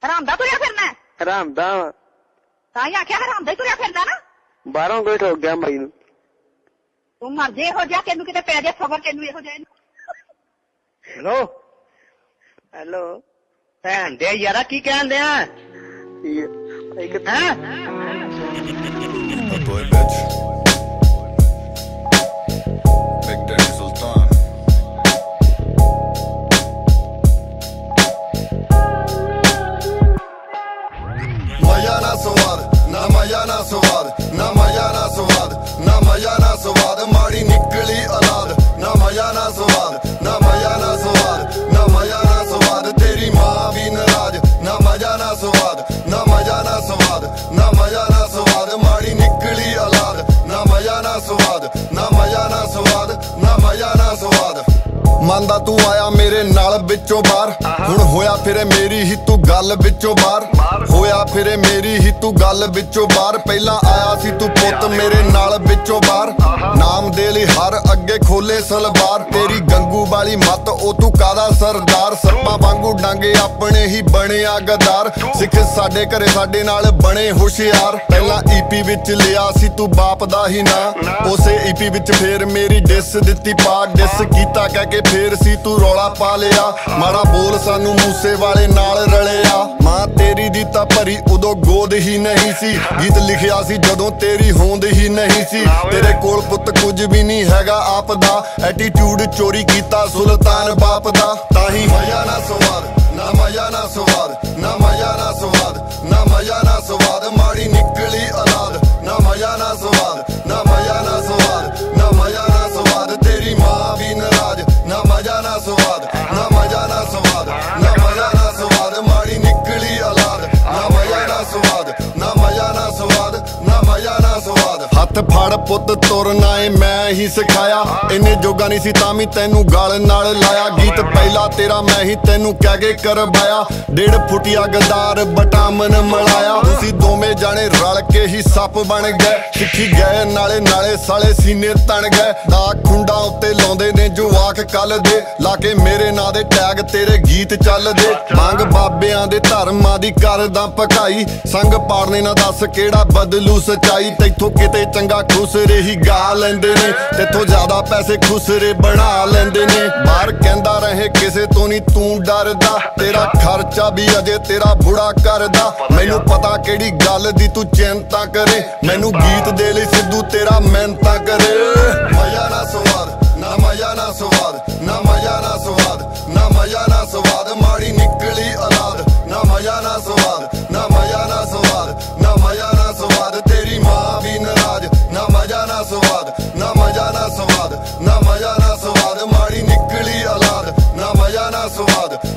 हराम दा तुरिया फिरना है? हराम दा तां ही आख्या हराम दा ही तुरिया फिरदा ना। बाहरों कोई ठोक गया भाई नू। तू मर जे हो जा तेनू किते पै जा खबर तेनू इहो जाए। हेलो हेलो भैन दे यारा की कहन दे हैं? That boy bitch. Big Daddy Sultan. मजा ना स्वाद ना मजा ना स्वाद ना मजा ना स्वाद ना मजा ना स्वाद माड़ी निकली औलाद ना मजा ना स्वाद ना मजा ना स्वाद ना मजा ना स्वाद तेरी माँ भी नाराज ना मजा ना स्वाद ना मजा ना स्वाद ना मजा ना स्वाद माड़ी निकली औलाद ना मजा ना स्वाद ना मजा ना स्वाद ना मजा ना स्वाद ਮੰਨਦਾ ਤੂੰ ਆਇਆ ਮੇਰੇ ਨਾਲ ਵਿੱਚੋਂ ਬਾਹਰ ਹੁਣ ਹੋਇਆ ਫਿਰੇ ਮੇਰੀ ਹੀ ਤੂੰ ਗੱਲ ਵਿੱਚੋਂ ਬਾਹਰ ਹੋਇਆ ਫਿਰੇ ਮੇਰੀ ਹੀ ਤੂੰ ਗੱਲ ਵਿੱਚੋਂ ਬਾਹਰ ਪਹਿਲਾਂ ਆਇਆ ਸੀ ਤੂੰ ਪੁੱਤ ਮੇਰੇ ਨਾਲ ਵਿੱਚੋਂ ਬਾਹਰ ਨਾਮ ਦੇ ਲਈ ਹਰ ਅੱਗੇ ਖੋਲੇ ਸਲਵਾਰ ਤੇਰੀ ਗੰਗੂ ਵਾਲੀ ਮੱਤ ਉਹ ਤੂੰ ਕਾਦਾ ਸਰਦਾਰ ਸੱਪਾਂ ਵਾਂਗੂ ਡਾਂਗੇ ਆਪਣੇ ਹੀ ਬਣਿਆ ਗਦਾਰ ਸਿੱਖ ਸਾਡੇ ਘਰੇ ਸਾਡੇ ਨਾਲ ਬਣੇ ਹੁਸ਼ਿਆਰ ਪਹਿਲਾਂ ਈਪੀ ਵਿੱਚ ਲਿਆ ਸੀ ਤੂੰ ਬਾਪ ਦਾ ਹੀ ਨਾਂ ਉਸੇ ਈਪੀ ਵਿੱਚ ਫੇਰ ਮੇਰੀ ਡਿਸ ਦਿੱਤੀ ਪਾ ਡਿਸ ਕੀਤਾ ਕਹਿ ਕੇ ਫੇਰ ਸੀ ਤੂੰ ਰੌਲਾ ਪਾ ਲਿਆ ਮਾੜਾ ਬੋਲ ਸਾਨੂੰ ਮੂਸੇ ਵਾਲੇ ਨਾਲ ਰਲਿਆ ਮਾਂ ਤੇਰੀ ਦੀ ਤਾਂ ਭਰੀ ਉਦੋਂ ਗੋਦ ਹੀ ਨਹੀਂ ਸੀ ਗੀਤ ਲਿਖਿਆ ਸੀ ਜਦੋਂ ਤੇਰੀ ਹੋਂਦ ਹੀ ਨਹੀਂ ਸੀ ਤੇਰੇ ਕੋਲ ਪੁੱਤ ਕੁਝ ਵੀ ਨਹੀਂ ਹੈਗਾ ਆਪ ਦਾ ਐਟੀਟਿਊਡ ਚੋਰੀ ਕੀਤਾ ਸੁਲਤਾਨ ਬਾਪ ਦਾ ਤਾਂ ਹੀ ਮਜ਼ਾ ਨਾ ਸਵਾਦ ਨਾ ਮਜ਼ਾ ਨਾ ਸਵਾਦ ਨਾ ਮਜ਼ਾ ਨਾ ਸਵਾਦ ਨਾ ਮਜ਼ਾ ਨਾ ਸਵਾਦ ਮਾੜੀ ਨਿਕਲੀ ਔਲਾਦ ਨਾ ਮਜ਼ਾ ਨਾ ਸਵਾਦ ਨਾ ਮਜ਼ਾ ਨਾ ਸਵਾਦ ਨਾ ਮਜ਼ਾ ਨਾ ਸਵਾਦ ਤੇਰੀ ਮਾਂ ਵੀ ਨਾਰਾਜ਼ ਨਾ ਮਜ਼ਾ ਨਾ ਸਵਾਦ ਨਾ ਮਜ਼ਾ ਨਾ ਸਵਾਦ ਨਾ ਮਜ਼ਾ ਨਾ ਸਵਾਦ ਮਾੜੀ ਨਿਕਲੀ ਔਲਾਦ ਨਾ ਮਜ਼ਾ ਨਾ ਸਵਾਦ ਨਾ ਮਜ਼ਾ ਨਾ ਸਵਾਦ ਨਾ ਮਜ਼ਾ ਨਾ ਸਵਾਦ ਹੱਥ ਫੜ ਪੁੱਤ ਤੁਰਨਾ ਏ ਮੈਂ ਹੀ ਸਿਖਾਇਆ ਇੰਨੇ ਜੋਗਾ ਨਹੀਂ ਸੀ ਤਾਂ ਵੀ ਤੈਨੂੰ ਗਲ ਨਾਲ ਲਾਇਆ ਗੀਤ ਪਹਿਲਾ ਤੇਰਾ ਮੈਂ ਹੀ ਤੈਨੂੰ ਕਹਿ ਕੇ ਕਰਵਾਇਆ 1.5 ਫੁੱਟਿਆ ਗਦਾਰ ਬਟਾਮਨ ਮਲਾਇਆ ਤੁਸੀਂ ਦੋਵੇਂ ਜਾਣੇ ਰਲ ਕੇ ਹੀ ਸੱਪ ਬਣ ਗਏ ਸਿੱਖੀ ਗਏ ਨਾਲੇ ਨਾਲੇ ਸਾਲੇ ਸੀਨੇ ਤਣ ਗਏ ਦਾ ਖੁੰਡਾ ਉੱਤੇ ਲਾਉਂਦੇ ਨੇ ਜਵਾਕ ਕੱਲ ਦੇ ਲਾ ਕੇ ਮੇਰੇ ਨਾਂ ਦੇ ਟੈਗ ਤੇਰੇ ਗੀਤ ਚੱਲਦੇ ਮੰਗ ਬਾਬਿਆਂ ਦੇ ਧਰਮਾਂ ਦੀ ਕਰਦਾ ਭਕਾਈ ਸੰਗ ਪਾੜਨੇ ਨਾ ਦੱਸ ਕਿਹੜਾ ਬਦਲੂ ਸਚਾਈ ਤੈਥੋਂ ਕਿਤੇ ਚੰਗਾ ਖੁਸਰੇ ਹੀ ਗਾ ਲੈਂਦੇ ਨੇ ਤੇਥੋਂ ਜ਼ਿਆਦਾ ਪੈਸੇ ਖੁਸਰੇ ਬਣਾ ਲੈਂਦੇ ਨੇ ਬਾਹਰ ਕਹਿੰਦਾ ਰਹੇ ਕਿਸੇ ਤੋਂ ਨਹੀਂ ਤੂੰ ਡਰਦਾ ਤੇਰਾ ਖਰਚਾ ਵੀ ਅਜੇ ਤੇਰਾ ਬੁੜਾ ਕਰਦਾ ਮੈਨੂੰ ਪਤਾ ਕਿਹੜੀ ਗੱਲ ਦੀ ਤੂੰ ਚਿੰਤਾ ਕਰੇ ਮੈਨੂੰ ਗੀਤ ਦੇ ਲਈ ਸਿੱਧੂ ਤੇਰਾ ਮਿਹਨਤਾਂ ਕਰੇ ਮਜ਼ਾ ਨਾ ਸਵਾਦ ਨਾ ਮਜ਼ਾ ਨਾ ਸਵਾਦ ਨਾ ਮਜ਼ਾ ਨਾ ਸਵਾਦ ਨਾ ਮਜ਼ਾ ਨਾ ਸਵਾਦ ਮਾੜੀ ਨਿਕਲੀ ਔਲਾਦ ਨਾ ਮਜ਼ਾ ਨਾ ਸਵਾਦ ਨਾ ਮਜ਼ਾ ਨਾ ਸਵਾਦ ਨਾ ਮਜ਼ਾ ਨਾ ਸਵਾਦ ਤੇਰੀ ਮਾਂ ਵੀ ਨਾਰਾਜ਼ ਨਾ ਮਜ਼ਾ ਨਾ ਸਵਾਦ ਨਾ ਮਜ਼ਾ ਨਾ ਸਵਾਦ ਨਾ ਮਜ਼ਾ ਨਾ ਸਵਾਦ ਮਾੜੀ ਨਿਕਲੀ ਔਲਾਦ ਨਾ ਮਜ਼ਾ ਨਾ ਸਵਾਦ